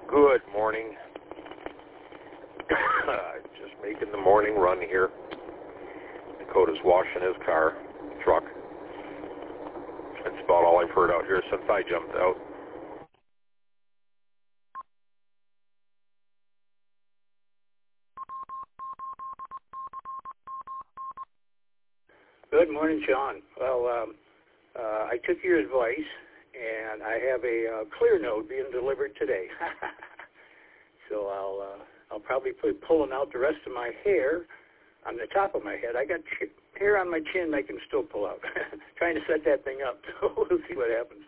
Good morning. Just making the morning run here. Dakota's washing his truck. That's about all I've heard out here since I jumped out. Good morning, Sean. Well, I took your advice, and I have a clear node being delivered today. So I'll probably be pulling out the rest of my hair on the top of my head. I got hair on my chin I can still pull out. Trying to set that thing up, so we'll see what happens.